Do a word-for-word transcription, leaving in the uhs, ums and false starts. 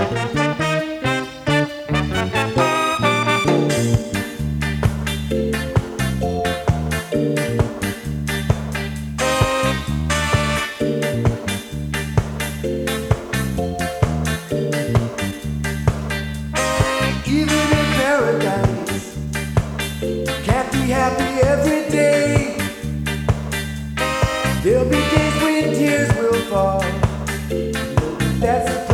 Even in paradise, can't be happy every day. There'll be days when tears will fall. That's